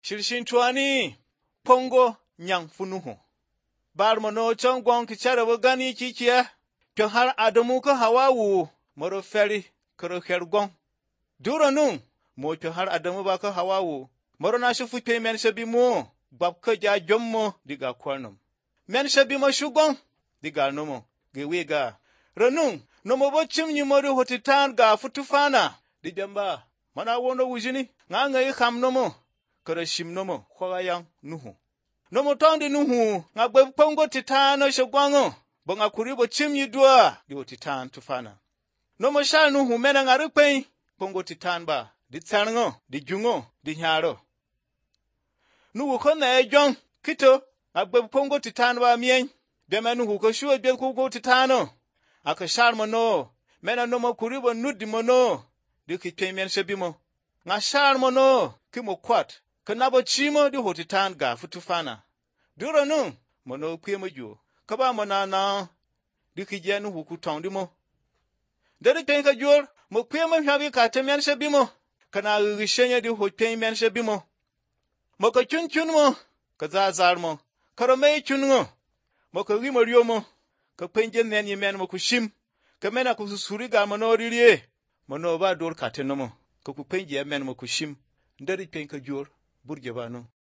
Shirshin tuani pongo nyang funuhu. Bar mono chong gong kichara wagani chichia. Pyong har Adamu ko Hawawu moro feri kero gong. Dura nung mo pyong har Adamu ba ko Hawawu moro na shufu pe men shabi mo bab ko ja jommo diga kwarnum. Men shabi mo shugong diga nomo gewega. Ranung no mo bochim ni moro hotitan ga futufana di jamba mana wono wujini nga yi kham nomo kero shim nomo kwa yang nuhu. Nomo tondi nuhu nga gbe pongo titano shogwango bonga kuribo chim yidua di hotitan tufana. Nomo shal nuhu mena nga rukpen pongo titan ba di tsarngo di jungo di nyaro. Nuhu kona jong kito nga gbe pongo titan ba mien bema nuhu ko shuwa bel ko titano aka shal mono mena nomo kuribo nudi mono di kitpen men shabimo nga shal mono kimo kwat kanabo chimo di hotitan ga futufana. Dura nung mono kwemo jo kaba mona na di kijenu hukutong di mo. Dari penka jor mo kwemo hyabi ka temen shabimo kana gishenya di hotipen men shabimo. Mo ka chun mo ka zazar mo karo me chun ngo mo ka rimo ryo mo ka penjen nen yemen mo kushim ka mena ku susuri ga mono ririe mono ba dor ka tenomo ka ku penje yemen mo kushim. Dari penka jor burge ba no.